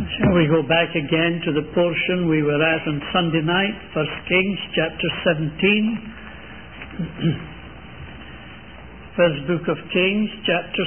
Shall we go back again to the portion we were at on Sunday night, 1 Kings chapter 17. First book of Kings, chapter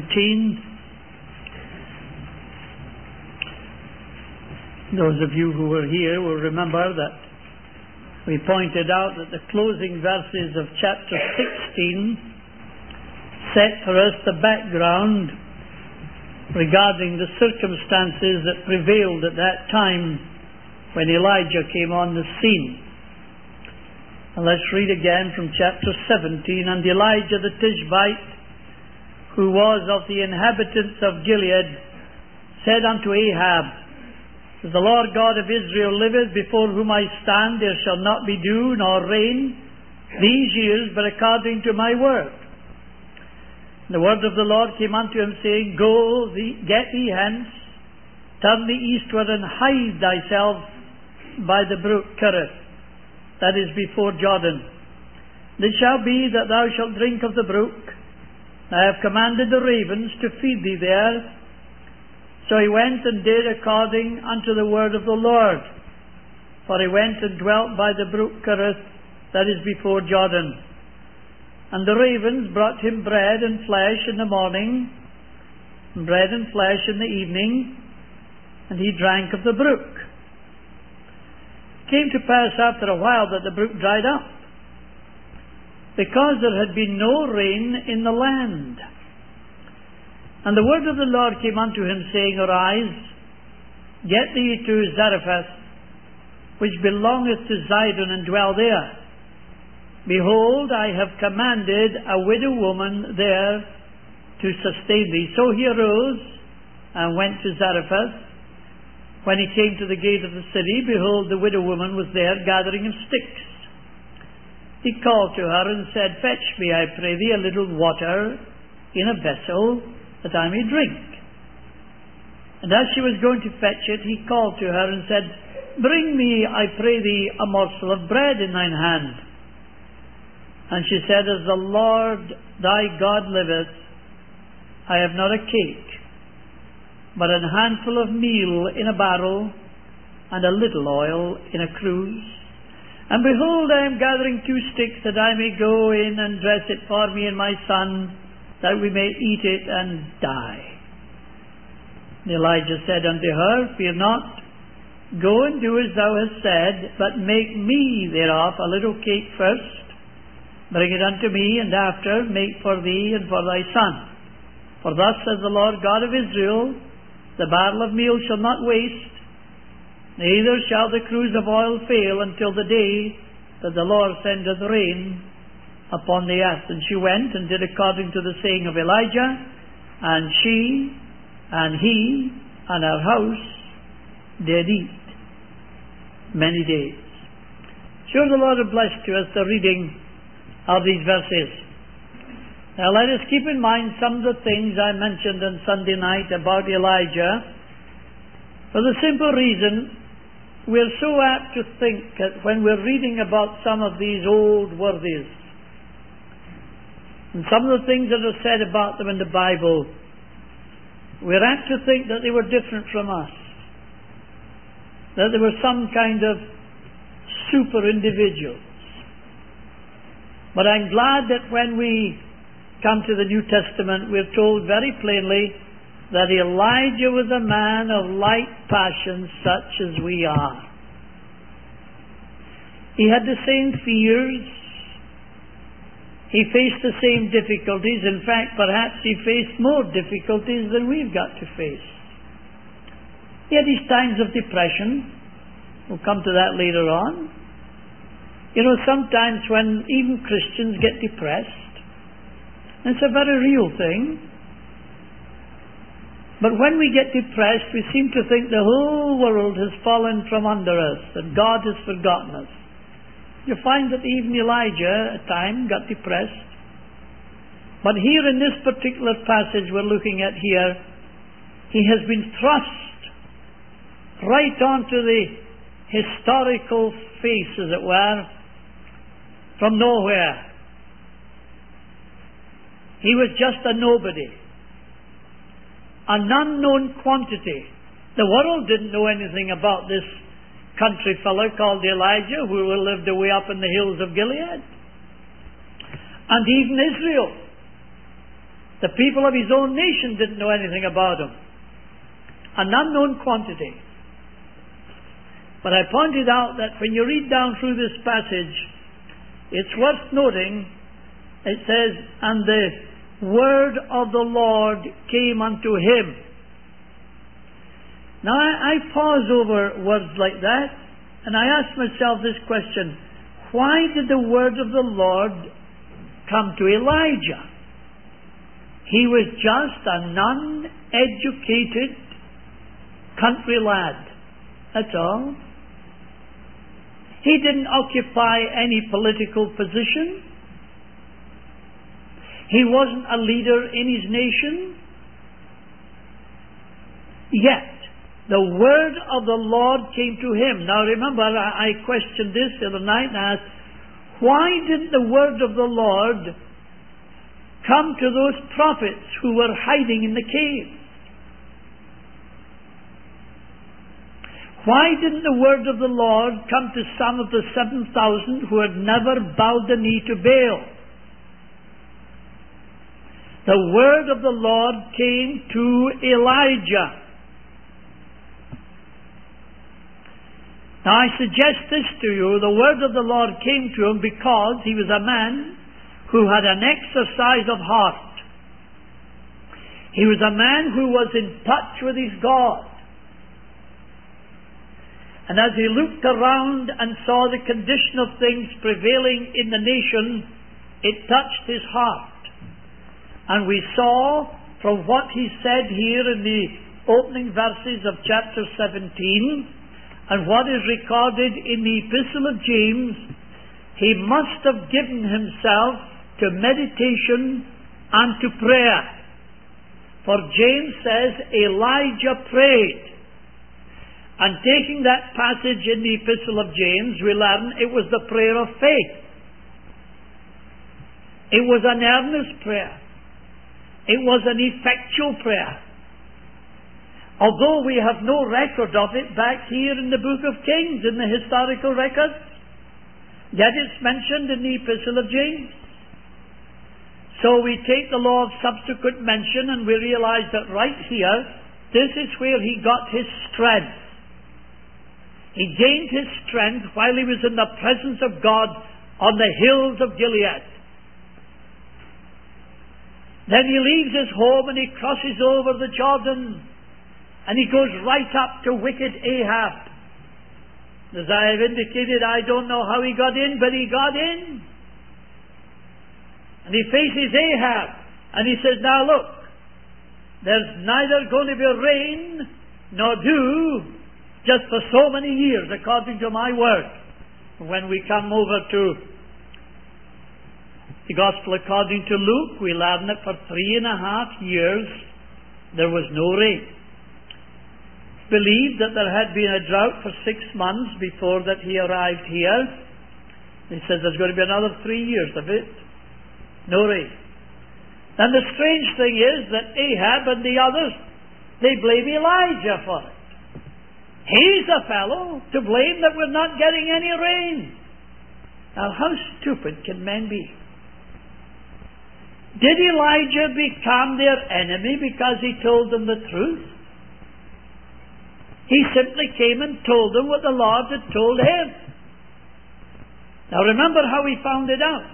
17. Those of you who were here will remember that we pointed out that the closing verses of chapter 16 set for us the background regarding the circumstances that prevailed at that time when Elijah came on the scene. And let's read again from chapter 17. And Elijah the Tishbite, who was of the inhabitants of Gilead, said unto Ahab, As the Lord God of Israel liveth, before whom I stand, there shall not be dew nor rain these years, but according to my word. The word of the Lord came unto him, saying, Go, get thee hence, turn thee eastward, and hide thyself by the brook Cherith, that is before Jordan. And it shall be that thou shalt drink of the brook. I have commanded the ravens to feed thee there. So he went and did according unto the word of the Lord. For he went and dwelt by the brook Cherith, that is before Jordan. And the ravens brought him bread and flesh in the morning, and bread and flesh in the evening, and he drank of the brook. It came to pass after a while that the brook dried up, because there had been no rain in the land. And the word of the Lord came unto him, saying, Arise, get thee to Zarephath, which belongeth to Zidon, and dwell there. Behold, I have commanded a widow woman there to sustain thee. So he arose and went to Zarephath. When he came to the gate of the city, behold, the widow woman was there gathering of sticks. He called to her and said, Fetch me, I pray thee, a little water in a vessel, that I may drink. And as she was going to fetch it, he called to her and said, Bring me, I pray thee, a morsel of bread in thine hand. And she said, As the Lord thy God liveth, I have not a cake, but an handful of meal in a barrel, and a little oil in a cruse. And behold, I am gathering 2 sticks, that I may go in and dress it for me and my son, that we may eat it and die. And Elijah said unto her, Fear not, go and do as thou hast said, but make me thereof a little cake first, bring it unto me, and after make for thee and for thy son. For thus says the Lord God of Israel, The barrel of meal shall not waste, neither shall the cruse of oil fail, until the day that the Lord sendeth rain upon the earth. And she went and did according to the saying of Elijah, and she and he and her house did eat many days. Sure, the Lord have blessed to us the reading of these verses. Now let us keep in mind some of the things I mentioned on Sunday night about Elijah, for the simple reason we're so apt to think that when we're reading about some of these old worthies and some of the things that are said about them in the Bible, we're apt to think that they were different from us, that they were some kind of super individuals. But I'm glad that when we come to the New Testament, we're told very plainly that Elijah was a man of like passions such as we are. He had the same fears. He faced the same difficulties. In fact, perhaps he faced more difficulties than we've got to face. He had his times of depression. We'll come to that later on. You know, sometimes when even Christians get depressed, it's a very real thing. But when we get depressed, we seem to think the whole world has fallen from under us, that God has forgotten us. You find that even Elijah at times got depressed. But here in this particular passage we're looking at here, he has been thrust right onto the historical face, as it were, from nowhere. He was just a nobody, an unknown quantity The world didn't know anything about this country fellow called Elijah who lived away up in the hills of Gilead. And even Israel, the people of his own nation, didn't know anything about him. An unknown quantity. But I pointed out that when you read down through this passage, it's worth noting, it says, and the word of the Lord came unto him. Now I pause over words like that, and I ask myself this question: why did the word of the Lord come to Elijah? He was just an uneducated country lad. That's all. He didn't occupy any political position. He wasn't a leader in his nation. Yet, the word of the Lord came to him. Now remember, I questioned this the other night and asked, why didn't the word of the Lord come to those prophets who were hiding in the cave? Why didn't the word of the Lord come to some of the 7,000 who had never bowed the knee to Baal? The word of the Lord came to Elijah. Now I suggest this to you: the word of the Lord came to him because he was a man who had an exercise of heart. He was a man who was in touch with his God. And as he looked around and saw the condition of things prevailing in the nation, it touched his heart. And we saw from what he said here in the opening verses of chapter 17, and what is recorded in the Epistle of James, he must have given himself to meditation and to prayer. For James says, Elijah prayed. And taking that passage in the Epistle of James, we learn it was the prayer of faith. It was an earnest prayer. It was an effectual prayer. Although we have no record of it back here in the book of Kings, in the historical records, yet it's mentioned in the Epistle of James. So we take the Lord's subsequent mention and we realize that right here, this is where he got his strength. He gained his strength while he was in the presence of God on the hills of Gilead. Then he leaves his home and he crosses over the Jordan. And he goes right up to wicked Ahab. As I have indicated, I don't know how he got in, but he got in. And he faces Ahab. And he says, now look, there's neither going to be rain nor dew just for so many years, according to my word. When we come over to the Gospel according to Luke, we learn that for 3.5 years there was no rain. Believed that there had been a drought for 6 months before that he arrived here. He says there's going to be another 3 years of it. No rain. And the strange thing is that Ahab and the others, they blame Elijah for it. He's the fellow to blame that we're not getting any rain. Now how stupid can men be? Did Elijah become their enemy because he told them the truth? He simply came and told them what the Lord had told him. Now remember how he found it out.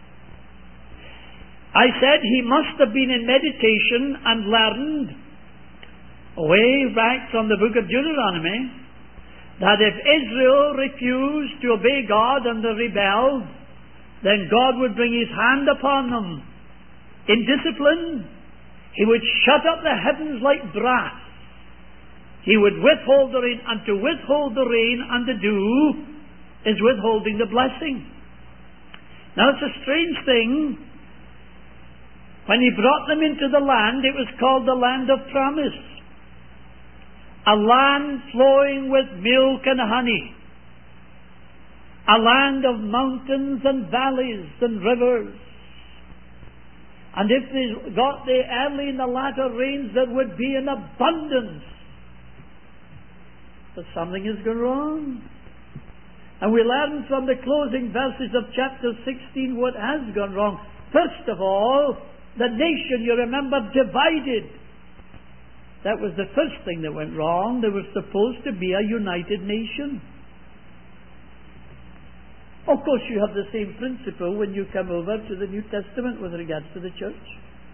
I said he must have been in meditation and learned way back from the book of Deuteronomy that if Israel refused to obey God and they rebelled, then God would bring his hand upon them in discipline. He would shut up the heavens like brass. He would withhold the rain, and to withhold the rain and the dew is withholding the blessing. Now it's a strange thing. When he brought them into the land, it was called the land of promise. A land flowing with milk and honey. A land of mountains and valleys and rivers. And if they got the early and the latter rains, there would be an abundance that something has gone wrong. And we learn from the closing verses of chapter 16 what has gone wrong. First of all, the nation, you remember, divided. That was the first thing that went wrong. There was supposed to be a united nation. Of course, you have the same principle when you come over to the New Testament with regards to the church.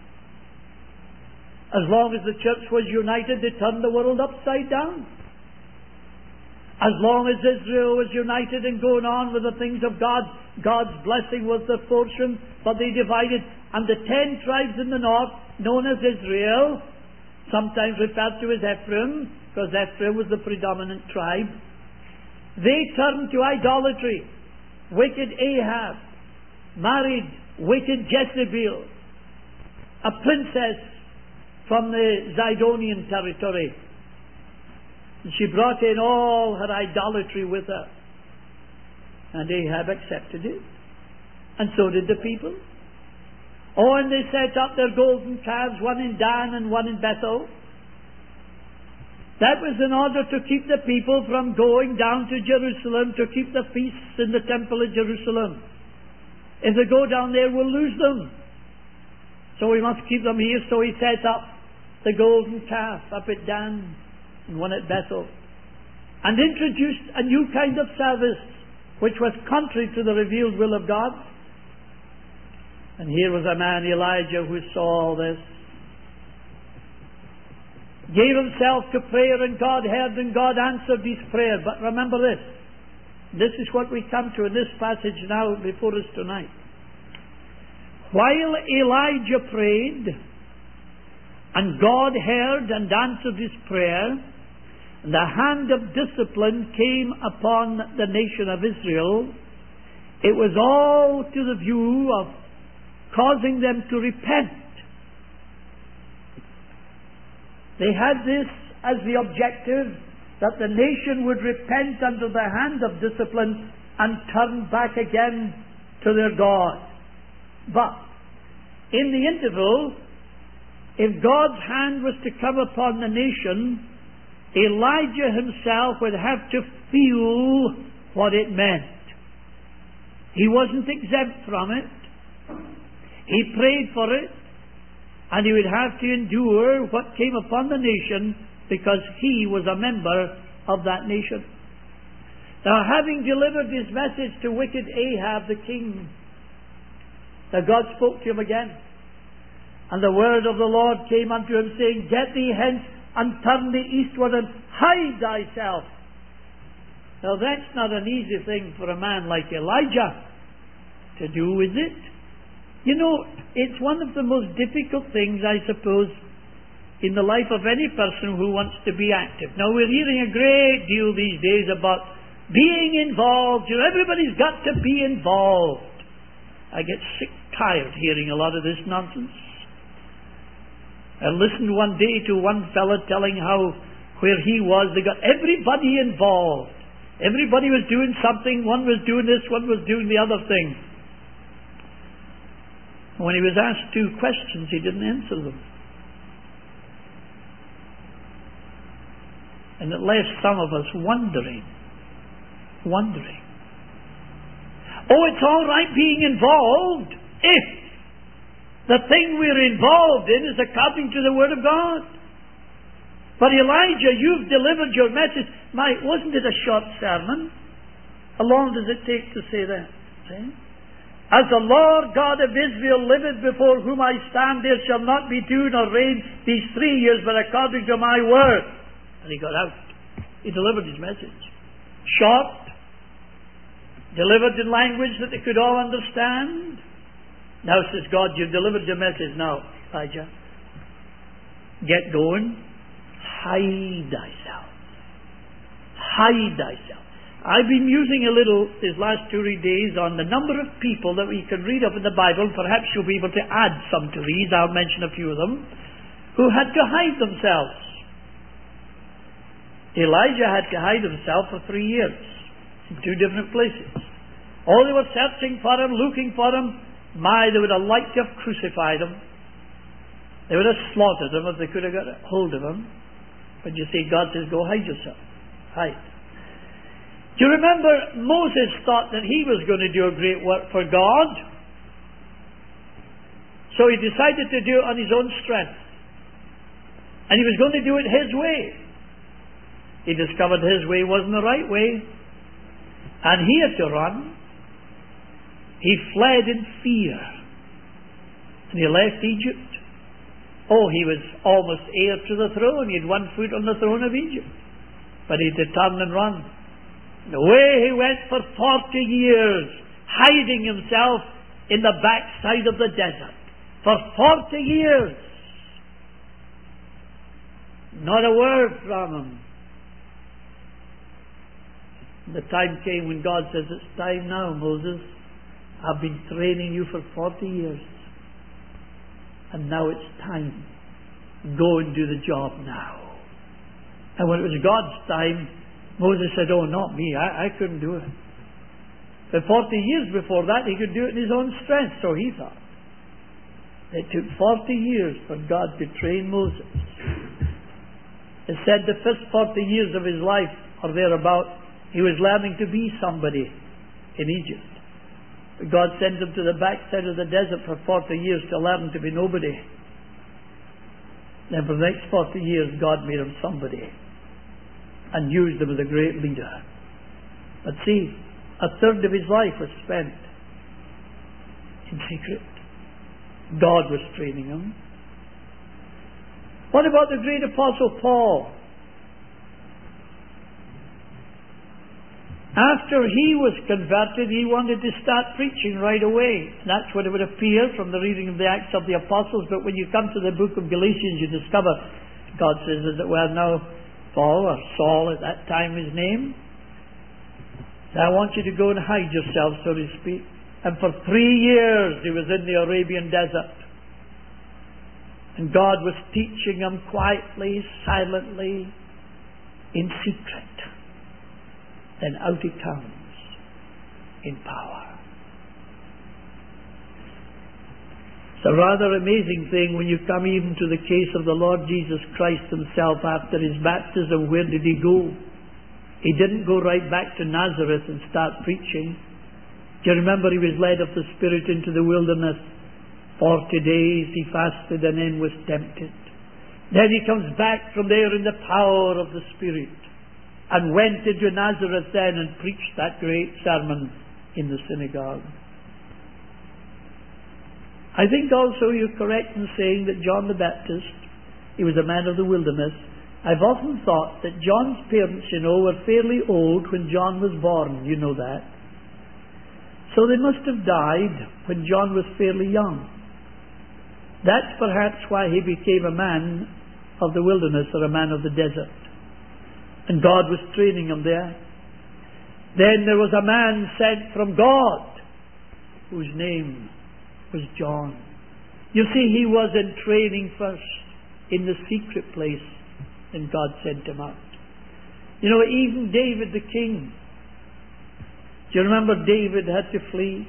As long as the church was united, they turned the world upside down. As long as Israel was united and going on with the things of God, God's blessing was their portion, but they divided. And the 10 tribes in the north, known as Israel, sometimes referred to as Ephraim, because Ephraim was the predominant tribe, they turned to idolatry. Wicked Ahab married wicked Jezebel, a princess from the Zidonian territory. And she brought in all her idolatry with her. And Ahab accepted it. And so did the people. Oh, and they set up their golden calves, one in Dan and one in Bethel. That was in order to keep the people from going down to Jerusalem to keep the feasts in the temple of Jerusalem. If they go down there, we'll lose them. So we must keep them here. So he set up the golden calf up at Dan and one at Bethel, and introduced a new kind of service which was contrary to the revealed will of God. And here was a man, Elijah, who saw all this, gave himself to prayer, and God heard and God answered his prayer. But remember this. This is what we come to in this passage now before us tonight. While Elijah prayed, and God heard and answered his prayer, and the hand of discipline came upon the nation of Israel, it was all to the view of causing them to repent. They had this as the objective, that the nation would repent under the hand of discipline and turn back again to their God. But in the interval, if God's hand was to come upon the nation, Elijah himself would have to feel what it meant. He wasn't exempt from it. He prayed for it, and he would have to endure what came upon the nation because he was a member of that nation. Now, having delivered his message to wicked Ahab the king, now God spoke to him again. And the word of the Lord came unto him, saying, Get thee hence, and turn thee eastward, and hide thyself. Now that's not an easy thing for a man like Elijah to do, is it? You know, it's one of the most difficult things, I suppose, in the life of any person who wants to be active. Now we're hearing a great deal these days about being involved. You know, everybody's got to be involved. I get sick tired hearing a lot of this nonsense. I listened one day to one fellow telling how where he was, they got everybody involved. Everybody was doing something. One was doing this, one was doing the other thing. When he was asked 2 questions, he didn't answer them. And it left some of us wondering. Oh, it's all right being involved if the thing we're involved in is according to the Word of God. But Elijah, you've delivered your message. Wasn't it a short sermon? How long does it take to say that? See? As the Lord God of Israel liveth, before whom I stand, there shall not be dew nor rain these 3 years, but according to my word. And he got out. He delivered his message. Short, delivered in language that they could all understand. Now says God, you've delivered your message now, Elijah. Get going. Hide thyself. Hide thyself. I've been musing a little these last 2 days on the number of people that we can read of in the Bible. Perhaps you'll be able to add some to these. I'll mention a few of them. Who had to hide themselves. Elijah had to hide himself for 3 years in 2 different places. Oh, they were searching for him, looking for him. They would have liked to have crucified him. They would have slaughtered him if they could have got a hold of him. But you see, God says, go hide yourself. Right. Do you remember Moses thought that he was going to do a great work for God? So he decided to do it on his own strength. And he was going to do it his way. He discovered his way wasn't the right way. And he had to run. He fled in fear. And he left Egypt. Oh, he was almost heir to the throne. He had one foot on the throne of Egypt. But he had to turn and run. And away he went for 40 years, hiding himself in the backside of the desert. For 40 years. Not a word from him. The time came when God says, it's time now, Moses. I've been training you for 40 years. And now it's time. Go and do the job now. And when it was God's time, Moses said, oh, not me. I couldn't do it. But 40 years before that, he could do it in his own strength, so he thought. It took 40 years for God to train Moses. It said the first 40 years of his life, or thereabout, he was learning to be somebody in Egypt. But God sent him to the backside of the desert for 40 years to learn to be nobody. Then for the next 40 years, God made him somebody and used him as a great leader. But see, a third of his life was spent in secret. God was training him. What about the great apostle Paul? After he was converted, he wanted to start preaching right away. That's what it would appear from the reading of the Acts of the Apostles. But when you come to the book of Galatians, you discover God says, as it were, now Paul, or Saul at that time his name, I want you to go and hide yourself, so to speak. And for 3 years he was in the Arabian desert. And God was teaching him quietly, silently, in secret. Then out he comes in power. It's a rather amazing thing when you come even to the case of the Lord Jesus Christ himself after his baptism. Where did he go? He didn't go right back to Nazareth and start preaching. Do you remember he was led of the Spirit into the wilderness? 40 days he fasted and then was tempted. Then he comes back from there in the power of the Spirit and went into Nazareth then and preached that great sermon in the synagogue. I think also you're correct in saying that John the Baptist, he was a man of the wilderness. I've often thought that John's parents, were fairly old when John was born. You know that. So they must have died when John was fairly young. That's perhaps why he became a man of the wilderness, or a man of the desert. And God was training him there. Then there was a man sent from God whose name was John. You see, he was in training first in the secret place, and God sent him out. Even David the king. Do you remember David had to flee?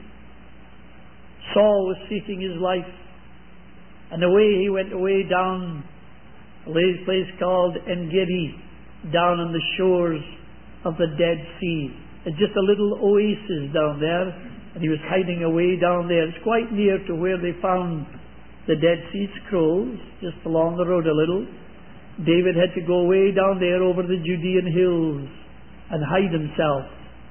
Saul was seeking his life. And away he went away down a place called En-Gedi, down on the shores of the Dead Sea. It's just a little oasis down there, and he was hiding away down there. It's quite near to where they found the Dead Sea Scrolls, just along the road a little. David had to go way down there over the Judean hills and hide himself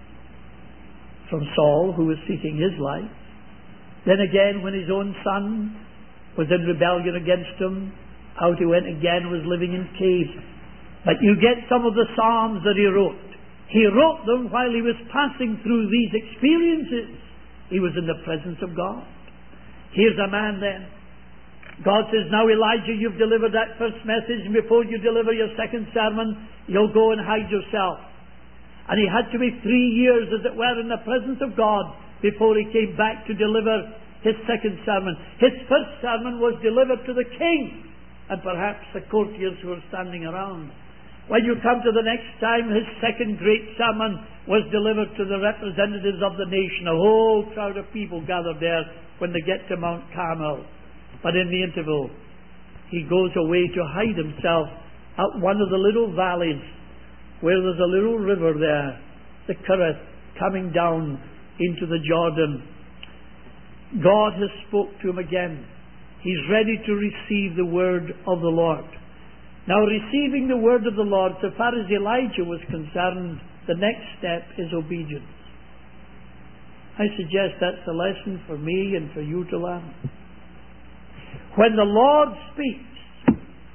from Saul, who was seeking his life. Then again, when his own son was in rebellion against him, out he went again, was living in caves. But you get some of the Psalms that he wrote. He wrote them while he was passing through these experiences. He was in the presence of God. Here's a man then. God says, now Elijah, you've delivered that first message, and before you deliver your second sermon, you'll go and hide yourself. And he had to be 3 years, as it were, in the presence of God before he came back to deliver his second sermon. His first sermon was delivered to the king and perhaps the courtiers who were standing around. When you come to the next time, his second great sermon was delivered to the representatives of the nation. A whole crowd of people gathered there when they get to Mount Carmel. But in the interval, he goes away to hide himself out one of the little valleys where there's a little river there, the Kerith, coming down into the Jordan. God has spoke to him again. He's ready to receive the word of the Lord. Now, receiving the word of the Lord, so far as Elijah was concerned, the next step is obedience. I suggest that's a lesson for me and for you to learn. When the Lord speaks,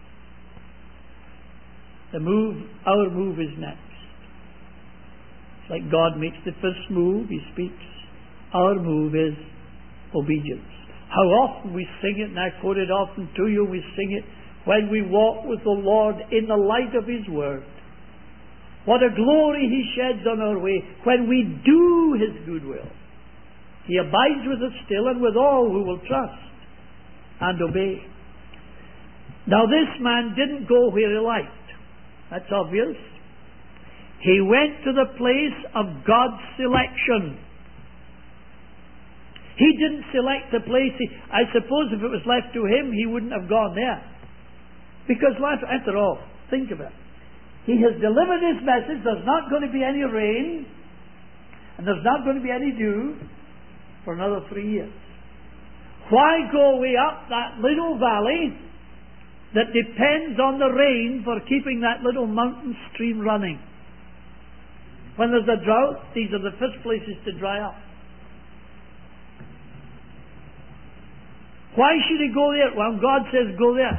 our move is next. It's like God makes the first move, He speaks. Our move is obedience. How often we sing it, and I quote it often to you, we sing it when we walk with the Lord in the light of His Word. What a glory He sheds on our way when we do His good will. He abides with us still and with all who will trust and obey. Now this man didn't go where he liked. That's obvious. He went to the place of God's selection. He didn't select the place. I suppose if it was left to him, he wouldn't have gone there. Because after all, think of it. He has delivered his message. There's not going to be any rain, and there's not going to be any dew for another 3 years. Why go way up that little valley that depends on the rain for keeping that little mountain stream running? When there's a drought, these are the first places to dry up. Why should he go there? Well, God says go there.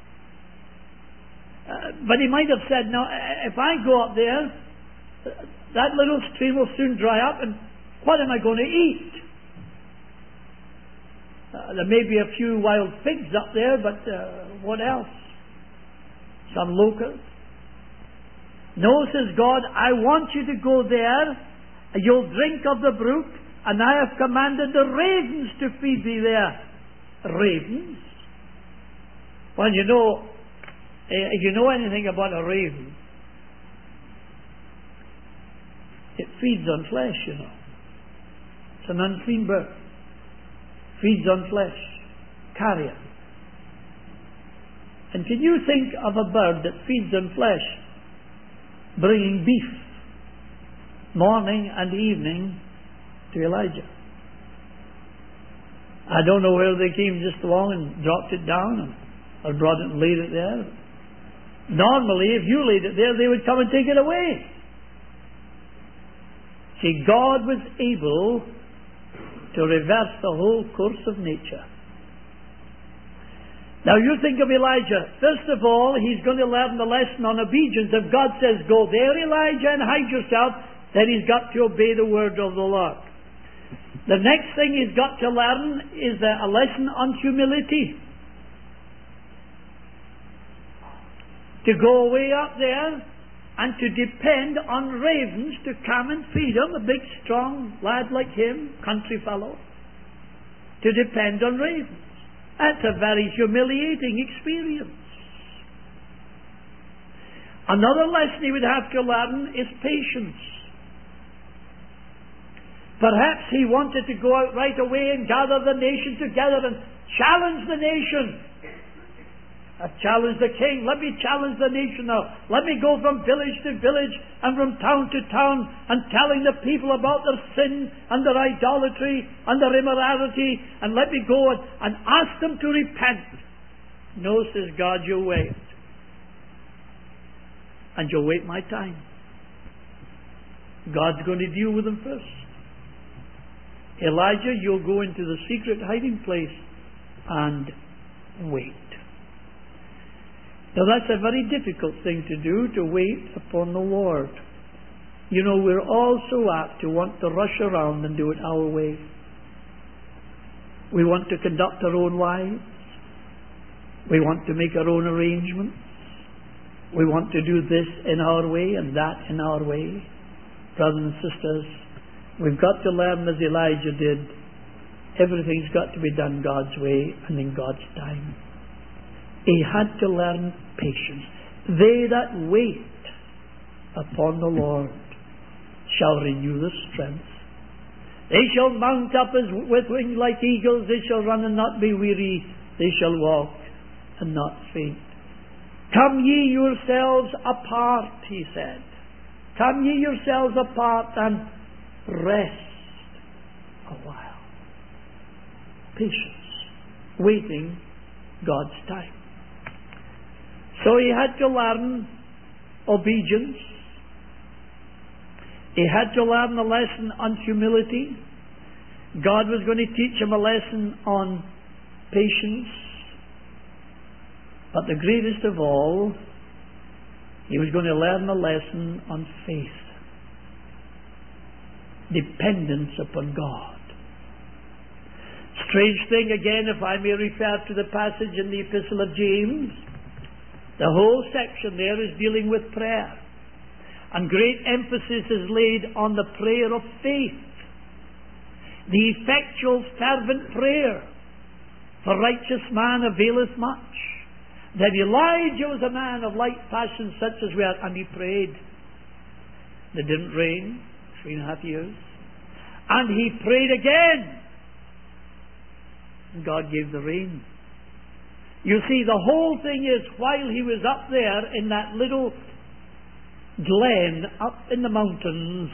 But he might have said, no, if I go up there, that little stream will soon dry up, and what am I going to eat? There may be a few wild figs up there, but what else? Some locusts? No, says God, I want you to go there, you'll drink of the brook, and I have commanded the ravens to feed thee there. Ravens? Well, you know, if you know anything about a raven, it feeds on flesh, you know. It's an unclean bird. Feeds on flesh. Carrion. And can you think of a bird that feeds on flesh, bringing beef morning and evening to Elijah? I don't know whether they came just along and dropped it down or brought it and laid it there. Normally, if you laid it there, they would come and take it away. See, God was able to reverse the whole course of nature. Now you think of Elijah. First of all, he's going to learn the lesson on obedience. If God says, go there, Elijah, and hide yourself, then he's got to obey the word of the Lord. The next thing he's got to learn is a lesson on humility. To go way up there and to depend on ravens to come and feed him, a big strong lad like him, country fellow, to depend on ravens. That's a very humiliating experience. Another lesson he would have to learn is patience. Perhaps he wanted to go out right away and gather the nation together and challenge the nation. I've challenged the king. Let me challenge the nation now. Let me go from village to village and from town to town and telling the people about their sin and their idolatry and their immorality, and let me go and ask them to repent. No, says God, you'll wait. And you'll wait my time. God's going to deal with them first. Elijah, you'll go into the secret hiding place and wait. Now that's a very difficult thing to do, to wait upon the Lord. You know, we're all so apt to want to rush around and do it our way. We want to conduct our own lives. We want to make our own arrangements. We want to do this in our way and that in our way. Brothers and sisters, we've got to learn as Elijah did. Everything's got to be done God's way and in God's time. He had to learn patience. They that wait upon the Lord shall renew their strength. They shall mount up as with wings like eagles. They shall run and not be weary. They shall walk and not faint. Come ye yourselves apart, he said. Come ye yourselves apart and rest a while. Patience. Waiting God's time. So he had to learn obedience. He had to learn a lesson on humility. God was going to teach him a lesson on patience. But the greatest of all, he was going to learn a lesson on faith. Dependence upon God. Strange thing again, if I may refer to the passage in the Epistle of James, the whole section there is dealing with prayer. And great emphasis is laid on the prayer of faith. The effectual fervent prayer for righteous man availeth much. That Elijah was a man of like passion such as we are, and he prayed. It didn't rain 3.5 years. And he prayed again. And God gave the rain. You see, the whole thing is, while he was up there in that little glen up in the mountains,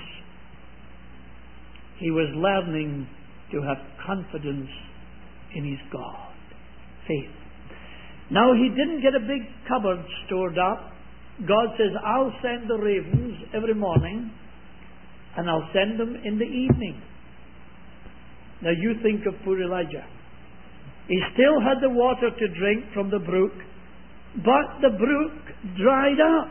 he was learning to have confidence in his God. Faith. Now, he didn't get a big cupboard stored up. God says, I'll send the ravens every morning, and I'll send them in the evening. Now, you think of poor Elijah. He still had the water to drink from the brook, but the brook dried up.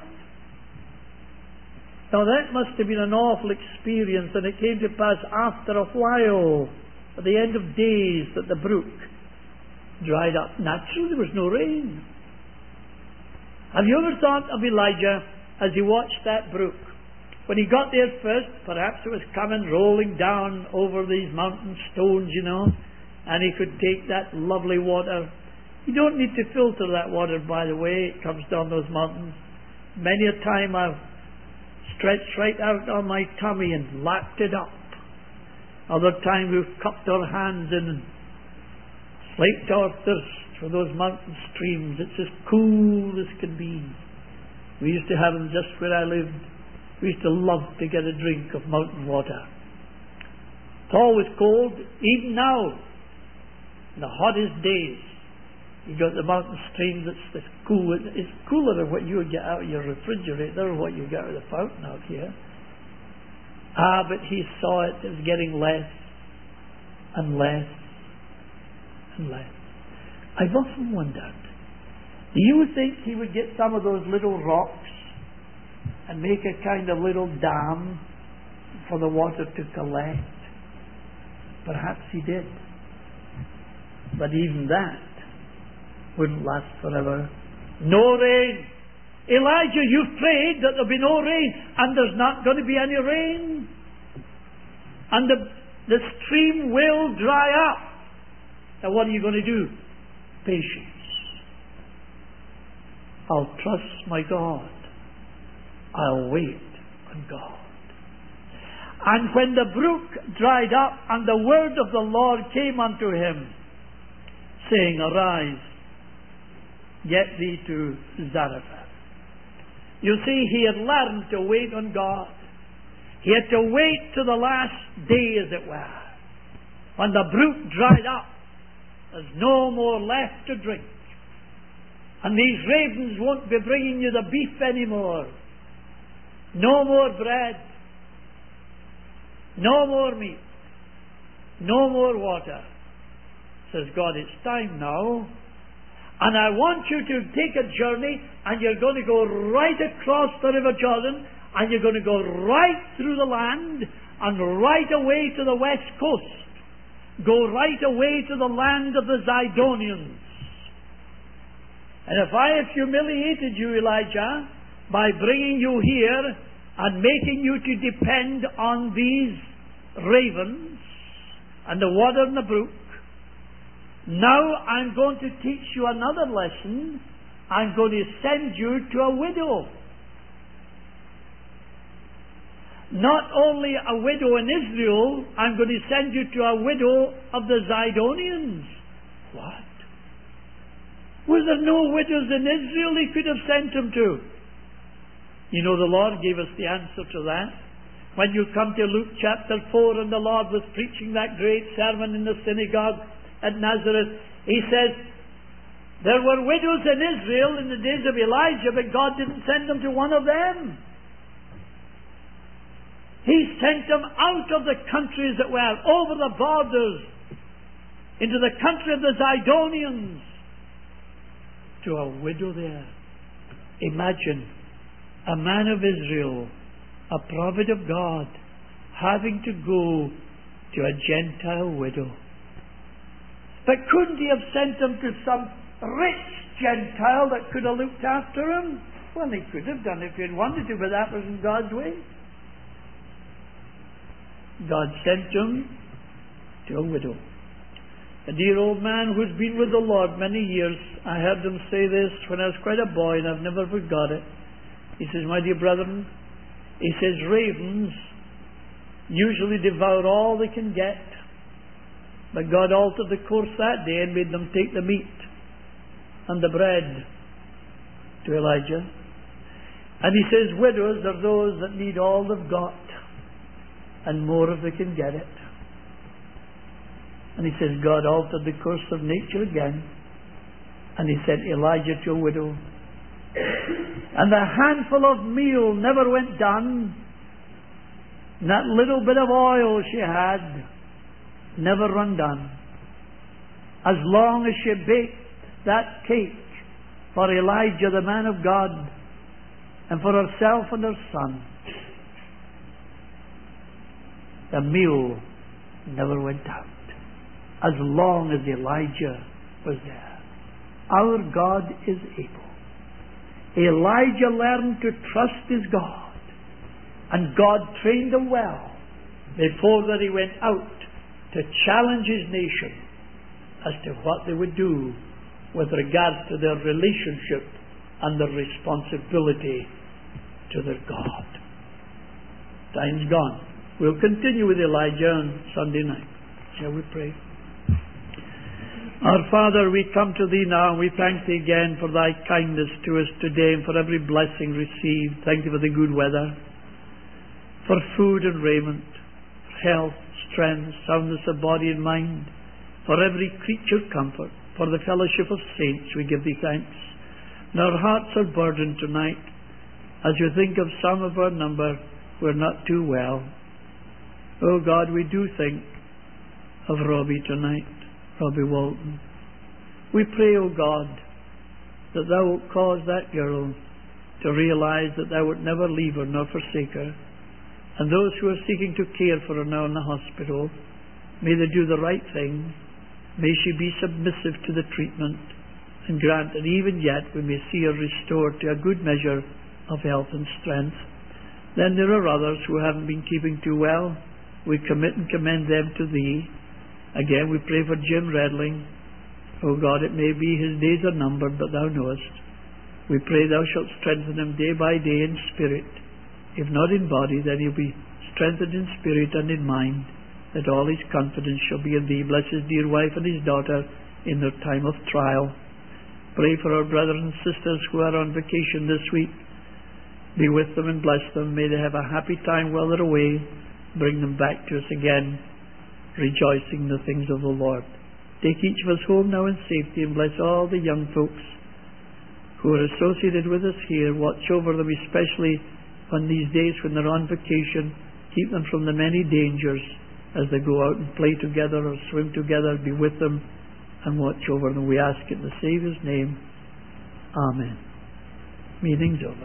Now, that must have been an awful experience, and it came to pass after a while, at the end of days, that the brook dried up. Naturally, there was no rain. Have you ever thought of Elijah as he watched that brook? When he got there first, perhaps it was coming rolling down over these mountain stones, and he could take that lovely water. You don't need to filter that water, by the way. It comes down those mountains. Many a time I've stretched right out on my tummy and lapped it up. Other times we've cupped our hands in and slaked our thirst for those mountain streams. It's as cool as can be. We used to have them just where I lived. We used to love to get a drink of mountain water. It's always cold, even now. In the hottest days, you got the mountain streams. It's cool. It's cooler than what you would get out of your refrigerator or what you get out of the fountain out here. But he saw it was getting less and less and less. I've often wondered, do you think he would get some of those little rocks and make a kind of little dam for the water to collect? Perhaps he did. But even that wouldn't last forever. No rain. Elijah, you've prayed that there'll be no rain, and there's not going to be any rain. And the stream will dry up. Now what are you going to do? Patience. I'll trust my God. I'll wait on God. And when the brook dried up, and the word of the Lord came unto him, saying, Arise, get thee to Zarephath. You see, he had learned to wait on God. He had to wait to the last day, as it were. When the brook dried up, there's no more left to drink. And these ravens won't be bringing you the beef anymore. No more bread. No more meat. No more water. Says God, it's time now. And I want you to take a journey, and you're going to go right across the River Jordan, and you're going to go right through the land, and right away to the west coast. Go right away to the land of the Zidonians. And if I have humiliated you, Elijah, by bringing you here and making you to depend on these ravens and the water in the brook, now I'm going to teach you another lesson. I'm going to send you to a widow. Not only a widow in Israel, I'm going to send you to a widow of the Zidonians. What? Were there no widows in Israel he could have sent him to? You know, the Lord gave us the answer to that. When you come to Luke chapter 4, and the Lord was preaching that great sermon in the synagogue at Nazareth, He says, there were widows in Israel in the days of Elijah, but God didn't send them to one of them. He sent them out of the countries that were over the borders into the country of the Zidonians to a widow there. Imagine a man of Israel, a prophet of God, having to go to a Gentile widow. But couldn't He have sent them to some rich Gentile that could have looked after him? Well, He could have done if He had wanted to, but that wasn't God's way. God sent him to a widow. A dear old man who's been with the Lord many years. I heard him say this when I was quite a boy, and I've never forgot it. He says, my dear brethren, he says, ravens usually devour all they can get. But God altered the course that day and made them take the meat and the bread to Elijah. And he says, widows are those that need all they've got and more if they can get it. And he says, God altered the course of nature again, and He sent Elijah to a widow. And the handful of meal never went done. And that little bit of oil she had never run done. As long as she baked that cake for Elijah, the man of God, and for herself and her son, the meal never went out. As long as Elijah was there. Our God is able. Elijah learned to trust his God, and God trained him well before that he went out to challenge his nation as to what they would do with regards to their relationship and their responsibility to their God. Time's gone. We'll continue with Elijah on Sunday night. Shall we pray? Our Father, we come to Thee now, and we thank Thee again for Thy kindness to us today and for every blessing received. Thank Thee for the good weather, for food and raiment, for health, strength, soundness of body and mind, for every creature comfort, for the fellowship of saints. We give Thee thanks. And our hearts are burdened tonight as we think of some of our number who are not too well. Oh God, we do think of Robbie tonight. Robbie Walton. We pray, O God, that Thou wilt cause that girl to realize that Thou wilt never leave her nor forsake her. And those who are seeking to care for her now in the hospital, may they do the right thing. May she be submissive to the treatment, and grant that even yet we may see her restored to a good measure of health and strength. Then there are others who haven't been keeping too well. We commit and commend them to Thee. Again, we pray for Jim Redling. O God, it may be his days are numbered, but Thou knowest. We pray Thou shalt strengthen him day by day in spirit. If not in body, then he'll be strengthened in spirit and in mind, that all his confidence shall be in Thee. Bless his dear wife and his daughter in their time of trial. Pray for our brothers and sisters who are on vacation this week. Be with them and bless them. May they have a happy time while they're away. Bring them back to us again, rejoicing in the things of the Lord. Take each of us home now in safety, and bless all the young folks who are associated with us here. Watch over them, especially on these days when they're on vacation. Keep them from the many dangers as they go out and play together or swim together. Be with them and watch over them. We ask it in the Saviour's name. Amen. Meeting's over.